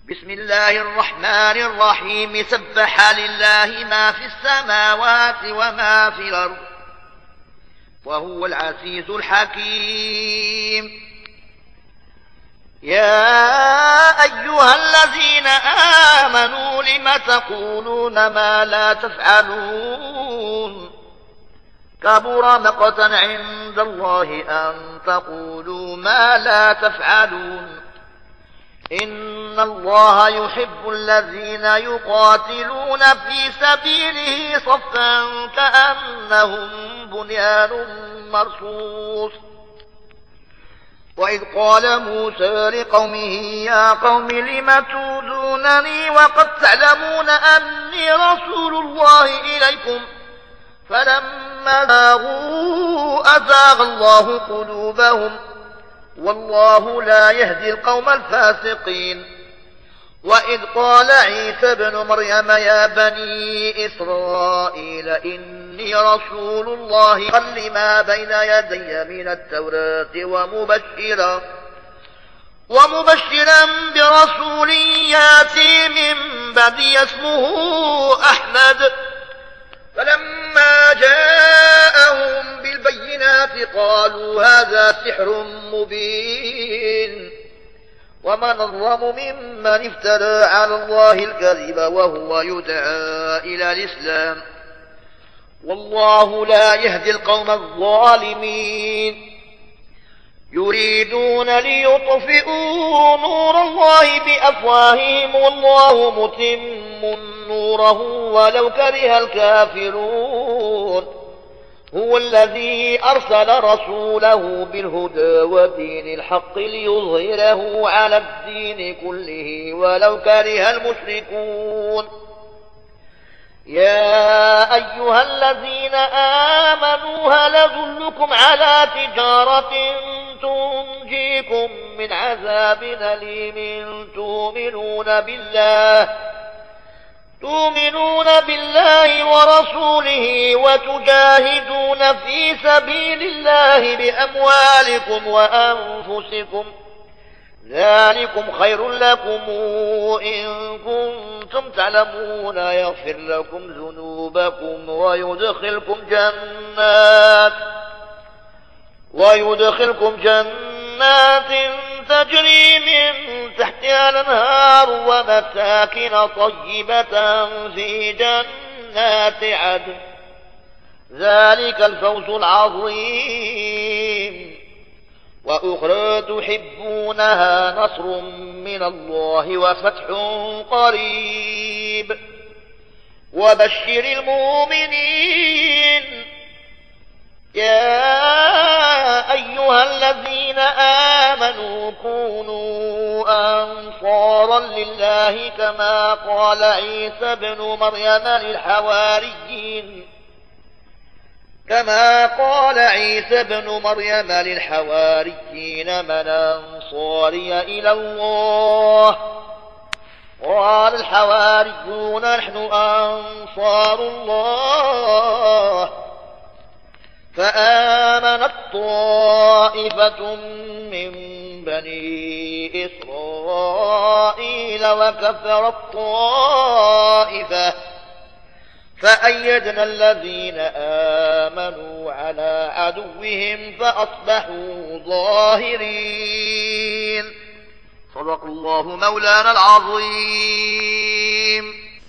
بسم الله الرحمن الرحيم. سبح لله ما في السماوات وما في الأرض وهو العزيز الحكيم. يا أيها الذين آمنوا لم تقولون ما لا تفعلون؟ كبر مقتا عند الله أن تقولوا ما لا تفعلون. إن الله يحب الذين يقاتلون في سبيله صفا كأنهم بنيان مرصوص. وإذ قال موسى لقومه يا قوم لم تؤذونني وقد تعلمون أني رسول الله إليكم فلما زاغوا أزاغ الله قلوبهم والله لا يهدي القوم الفاسقين. وإذ قال عيسى ابن مريم يا بني إسرائيل إني رسول الله لما بين يدي من التوراة ومبشرا برسول ياتي من بعدي اسمه أحمد. فلما جاءهم بالبينات قالوا هذا سحر مبين ومن أظلم ممن افترى على الله الكذب وهو يدعى إلى الإسلام والله لا يهدي القوم الظالمين. يريدون ليطفئوا نور الله بأفواههم والله متم نوره ولو كره الكافرون. هو الذي أرسل رسوله بالهدى ودين الحق ليظهره على الدين كله ولو كره المشركون. يا أيها الذين آمنوا هل أدلكم على تجارة تنجيكم من عذاب أليم تؤمنون بالله ورسوله وتجاهدون في سبيل الله بأموالكم وأنفسكم ذلكم خير لكم إن كنتم تعلمون يغفر لكم ذنوبكم ويدخلكم جنات تجري من تحتها الأنهار ومساكن طيبة في جنات عدن ذلك الفوز العظيم. وأخرى تحبونها نصر من الله وفتح قريب وبشر المؤمنين. يا أيها الذين آمنوا كونوا أنصارا لله كما قال عيسى ابن مريم للحواريين من أنصاري إلى الله؟ قال الحواريون نحن أنصار الله. فآمنت طائفة من بني إسرائيل وكفرت طائفة فأيدنا الذين آمنوا على عدوهم فأصبحوا ظاهرين. صدق الله مولانا العظيم.